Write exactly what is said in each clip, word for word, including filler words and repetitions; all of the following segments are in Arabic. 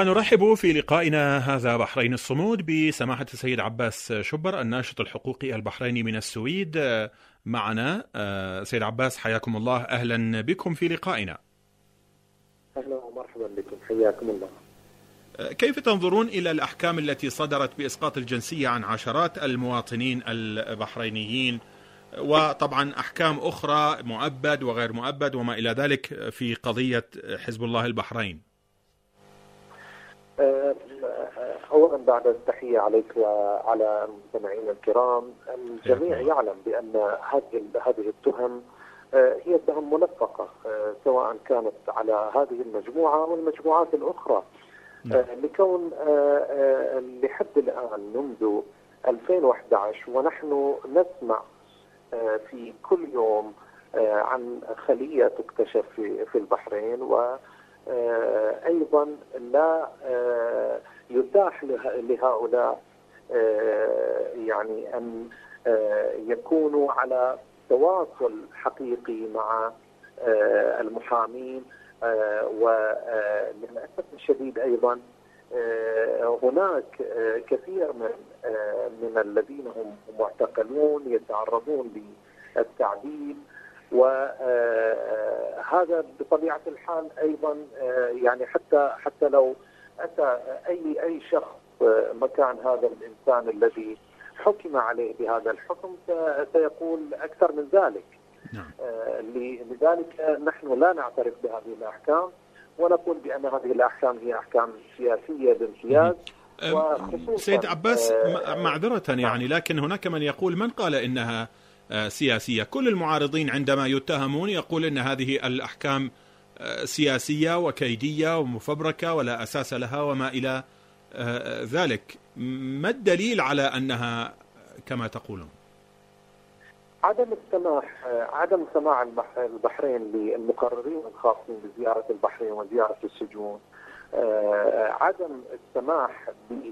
ونرحب في لقائنا هذا بحرين الصمود بسماحة السيد عباس شبر الناشط الحقوقي البحريني من السويد. معنا سيد عباس، حياكم الله، أهلا بكم في لقائنا. أهلا ومرحبا بكم، حياكم الله. كيف تنظرون إلى الأحكام التي صدرت بإسقاط الجنسية عن عشرات المواطنين البحرينيين، وطبعا أحكام أخرى مؤبد وغير مؤبد وما إلى ذلك في قضية حزب الله البحرين؟ أولا بعد التحية عليك وعلى المستمعين الكرام، الجميع يعلم بأن هذه هذه التهم هي تهم ملفقة، سواء كانت على هذه المجموعة والمجموعات الأخرى، لكون لحد الآن منذ ألفين وأحد عشر ونحن نسمع في كل يوم عن خلية تكتشف في البحرين، وأيضا لا يتاح لهؤلاء يعني أن يكونوا على تواصل حقيقي مع المحامين، وللأسف الشديد أيضا هناك كثير من من الذين هم معتقلون يتعرضون للتعذيب، وهذا بطبيعة الحال أيضا يعني حتى حتى لو أتى أي أي شخص مكان هذا الإنسان الذي حكم عليه بهذا الحكم سيقول أكثر من ذلك. نعم. لذلك نحن لا نعترف بهذه الأحكام، ونقول بأن هذه الأحكام هي أحكام سياسية بامتياز. سيد عباس، معذرة يعني، لكن هناك من يقول، من قال إنها سياسية؟ كل المعارضين عندما يتهمون يقول إن هذه الأحكام سياسية وكيدية ومفبركة ولا أساس لها وما إلى ذلك. ما الدليل على أنها كما تقولون؟ عدم السماح عدم سماع البحرين للمقررين الخاصين بزيارة البحرين وزيارة السجون، عدم السماح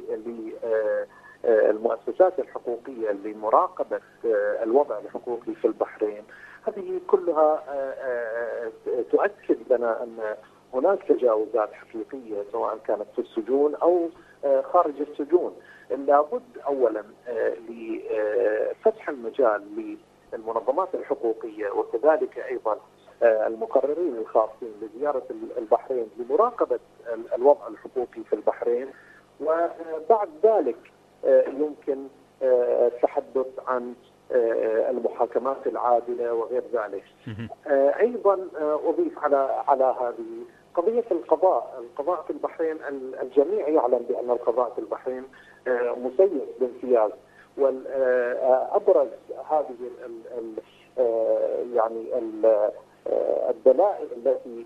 للمؤسسات الحقوقية لمراقبة الوضع الحقوقي في البحرين، هذه كلها تؤكد لنا أن هناك تجاوزات حقيقية سواء كانت في السجون أو خارج السجون. لابد أولا لفتح المجال للمنظمات الحقوقية وكذلك أيضا المقررين الخاصين بزيارة البحرين لمراقبة الوضع الحقوقي في البحرين، وبعد ذلك يمكن التحدث عن المحاكمات العادلة وغير ذلك. أيضا أضيف على على هذه قضية القضاء. القضاء في البحرين الجميع يعلم بأن القضاء في البحرين مسيس بامتياز، والأبرز هذه ال ال يعني الدلائل التي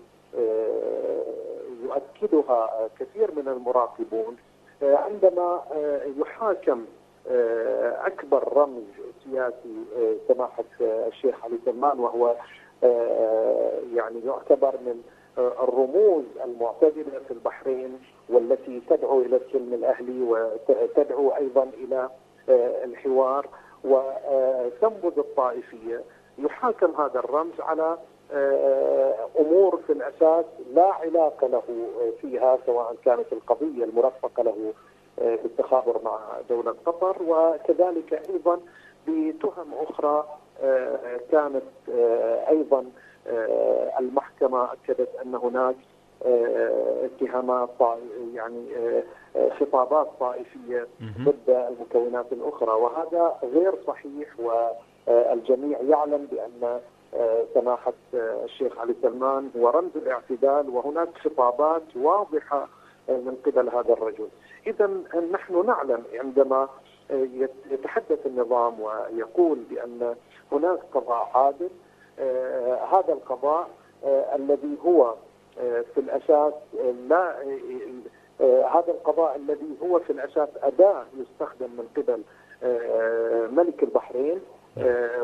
يؤكدها كثير من المراقبون عندما يحاكم أكبر رمز سياسي سماحة الشيخ علي سلمان، وهو يعني يعتبر من الرموز المعتدلة في البحرين والتي تدعو إلى السلم الأهلي وتدعو أيضا إلى الحوار وتنبذ الطائفية. يحاكم هذا الرمز على أمور في الأساس لا علاقة له فيها، سواء كانت القضية المرفقة له بالتخابر مع دولة قطر، وكذلك أيضا بتهم أخرى كانت أيضا المحكمة أكدت أن هناك اتهامات يعني خطابات طائفية ضد المكونات الأخرى، وهذا غير صحيح، والجميع يعلم بأن سماحة الشيخ علي سلمان هو رمز الاعتدال، وهناك خطابات واضحة من قبل هذا الرجل. إذا نحن نعلم عندما يتحدث النظام ويقول بأن هناك قضاء عادل، آه هذا القضاء آه الذي هو آه في الأساس لا آه هذا القضاء الذي هو في الأساس أداة يستخدم من قبل آه ملك البحرين، آه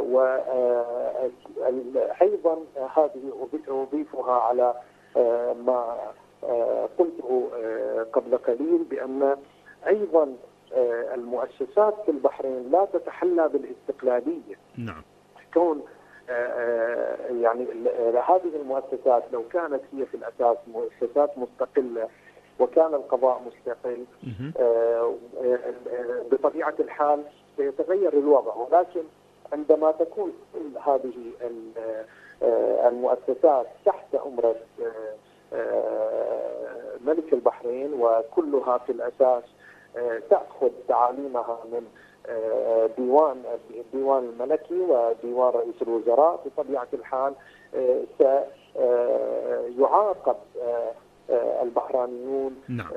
وأيضا آه هذه أضيفها على آه ما آه قلته آه قبل قليل بأن أيضا آه المؤسسات في البحرين لا تتحلى بالاستقلالية. نعم. كون يعني هذه المؤسسات لو كانت هي في الأساس مؤسسات مستقلة وكان القضاء مستقل بطبيعة الحال سيتغير الوضع. ولكن عندما تكون كل هذه المؤسسات تحت أمرة ملك البحرين وكلها في الأساس تأخذ تعاليمها من ديوان الديوان الملكي وديوان رئيس الوزراء، بطبيعة الحال سيعاقب البحرانيون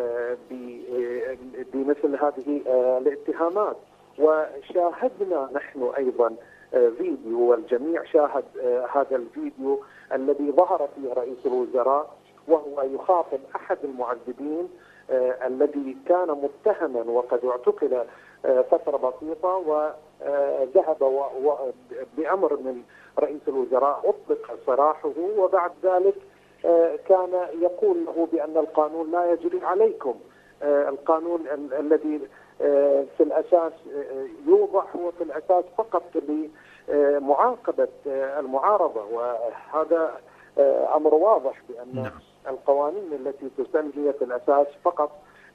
بمثل هذه الاتهامات. وشاهدنا نحن أيضا فيديو، والجميع شاهد هذا الفيديو الذي ظهر فيه رئيس الوزراء وهو يخاطب أحد المعذبين الذي كان متهما وقد اعتقل فترة بسيطة، وذهب بأمر من رئيس الوزراء أطلق سراحه، وبعد ذلك كان يقول له بأن القانون لا يجري عليكم. القانون الذي في الأساس يوضع هو في الأساس فقط لمعاقبة المعارضة، وهذا أمر واضح بأن نعم. القوانين التي تسن هي في الأساس فقط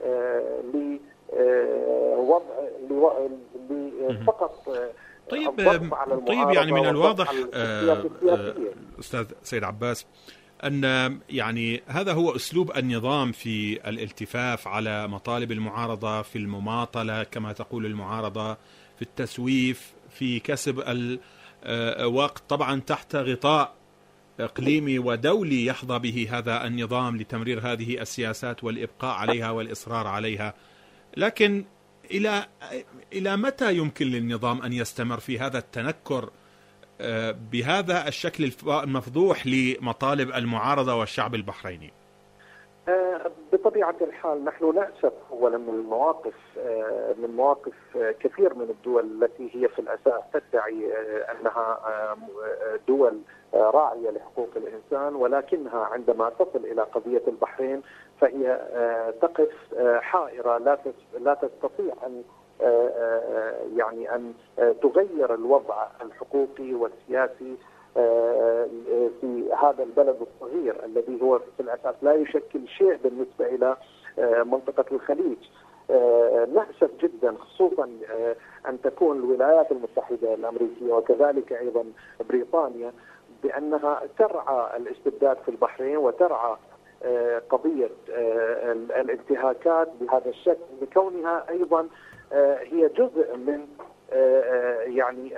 لوضع فقط طيب طيب يعني من الواضح أستاذ سيد عباس أن يعني هذا هو أسلوب النظام في الالتفاف على مطالب المعارضة، في المماطلة كما تقول المعارضة، في التسويف، في كسب الوقت، طبعا تحت غطاء إقليمي ودولي يحظى به هذا النظام لتمرير هذه السياسات والإبقاء عليها والإصرار عليها. لكن إلى إلى متى يمكن للنظام أن يستمر في هذا التنكر بهذا الشكل المفضوح لمطالب المعارضة والشعب البحريني؟ بطبيعة الحال نحن نأسف أولا من المواقف من مواقف كثير من الدول التي هي في الأساس تدعي أنها دول راعية لحقوق الإنسان، ولكنها عندما تصل إلى قضية البحرين فهي تقف حائرة، لا لا تستطيع أن يعني أن تغير الوضع الحقوقي والسياسي في هذا البلد الصغير الذي هو في الأساس لا يشكل شيء بالنسبة إلى منطقة الخليج. نأسف جدا خصوصا أن تكون الولايات المتحدة الأمريكية وكذلك أيضا بريطانيا بأنها ترعى الاستبداد في البحرين وترعى قضية الانتهاكات بهذا الشكل، لكونها أيضا هي جزء من يعني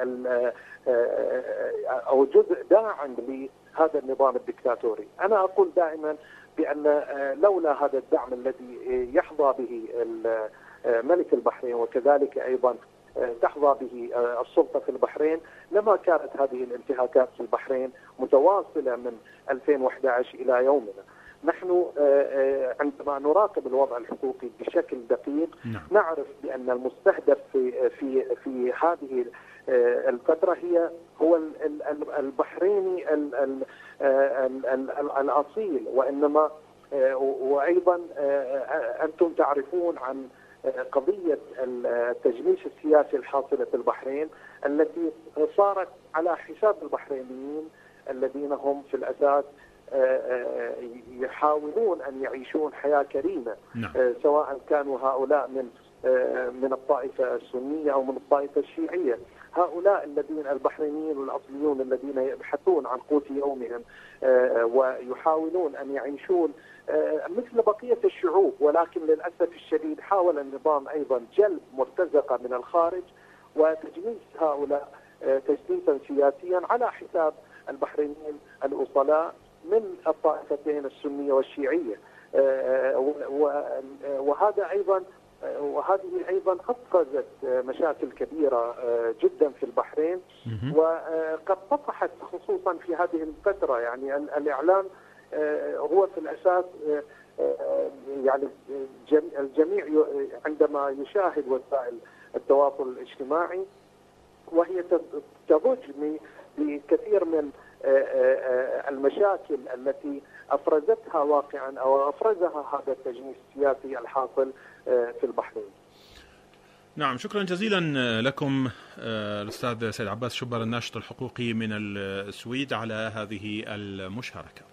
أو جزء داعم لهذا النظام الدكتاتوري. أنا أقول دائما بأن لولا هذا الدعم الذي يحظى به ملك البحرين وكذلك أيضا تحظى به السلطة في البحرين لما كانت هذه الانتهاكات في البحرين متواصلة من ألفين وأحد عشر إلى يومنا. نحن عندما نراقب الوضع الحقوقي بشكل دقيق نعرف بأن المستهدف في في في هذه الفترة هي هو البحريني الأصيل، وإنما وأيضا أنتم تعرفون عن قضية التجنيس السياسي الحاصلة في البحرين التي صارت على حساب البحرينيين الذين هم في الأساس يحاولون أن يعيشون حياة كريمة، نعم. سواء كانوا هؤلاء من من الطائفة السنية أو من الطائفة الشيعية. هؤلاء الذين البحرينيين الأصليون الذين يبحثون عن قوت يومهم ويحاولون أن يعيشون مثل بقية الشعوب، ولكن للأسف الشديد حاول النظام أيضا جلب مرتزقة من الخارج وتجنيس هؤلاء تجنيسا سياسيا على حساب البحرينيين الأصلاء من الطائفتين السنية والشيعية. وهذا أيضا وهذه أيضا أفرزت مشاكل كبيرة جدا في البحرين، وقد طفحت خصوصا في هذه الفترة. يعني الإعلام هو في الأساس يعني الجميع عندما يشاهد وسائل التواصل الاجتماعي وهي تضج بكثير من المشاكل التي أفرزتها واقعا أو أفرزها هذا التجنيس السياسي الحاصل في البحرين. نعم، شكرا جزيلا لكم الأستاذ سيد عباس شبر الناشط الحقوقي من السويد على هذه المشاركة.